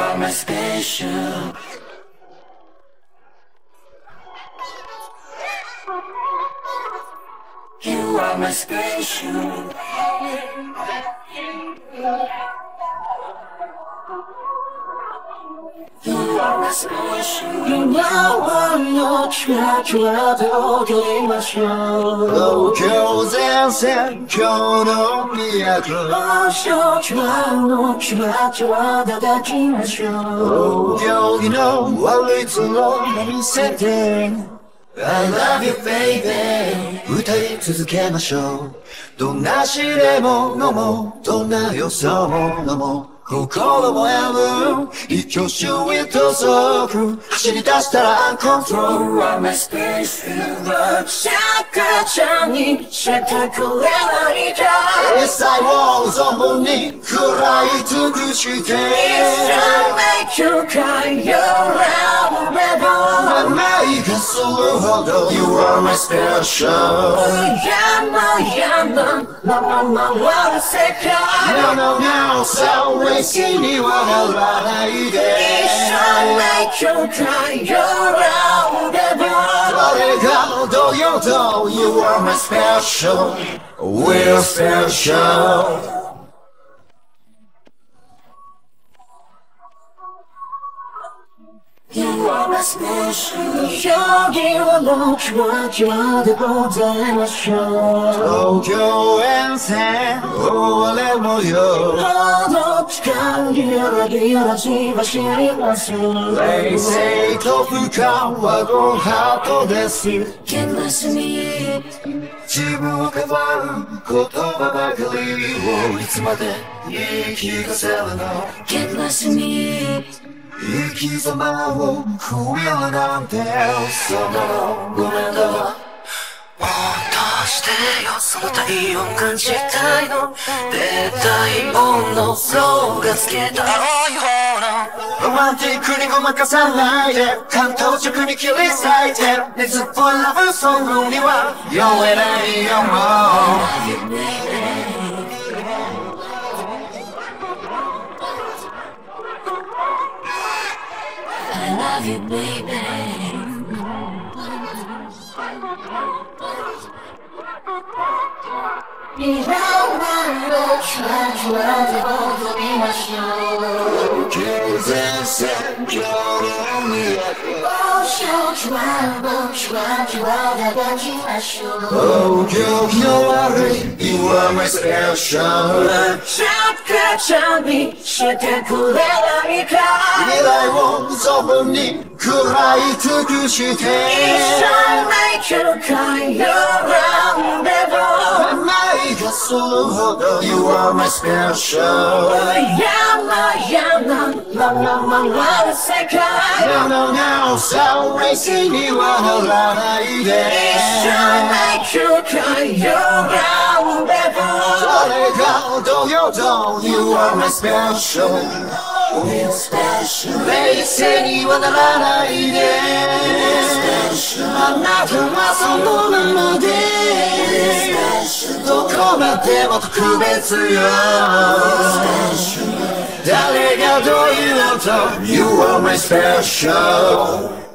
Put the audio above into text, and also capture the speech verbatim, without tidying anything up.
are my special. You are my special. You are my special. 나와 너 좋아 좋아도 들리마셔. 교생생 결혼이야고. 어서 좋아 너 좋아 좋아도 들리마셔. 여기는 원리들로 내 세대. I love you baby 歌い続けましょうどんな試練も飲もうどんな予想も飲もう心も選ぶ一挙手へと足走り出したらアンコントロール You are my special love 逆にしてくれないか一切を存分に食らい尽くして It's a make you cry you're out rebel 愛がするほど You are my special Yama yama mama mama 世界 No no no さあ嬉しいにはならないで It's a make you cry you're out rebel 誰がどよと You are my special We're special You are my special 여기 와너 좋아 좋아 돼 보자마셔 東京遠征俺もよ 너도 시간 기다리지 마시면서 冷静と不可はごハートです Can't listen me 自分を変わる言葉ばかりをいつまで言い聞かせるの Can't listen me 生き様を増えるなんてそのごめんだわどうしてよその体温感じたいの絶対温度そうがつけた青い方のロマンティックにごまかさないで関東直に切り裂いて熱っぽいラブソングには酔えないよもう I love you, baby. 이런말로 좋아 좋아 되고 마셔 교생생 결혼이야고 오셔 좋아 좋아 좋아 나가지 마셔 Oh girl you are You are my special 잠깐잠이 싫다 그래라니까 未来を存分に食らい尽くして It's all make you cry you're around never 愛がするほど You are my special Yama yama mama mama 世界 No no no さあ嬉しいにはならないで It's all make you cry you're around never 誰がどよと You are my special Real special 冷静にはならないであなたはそのままでどこまでも特別よ誰がどう言おうと You are my special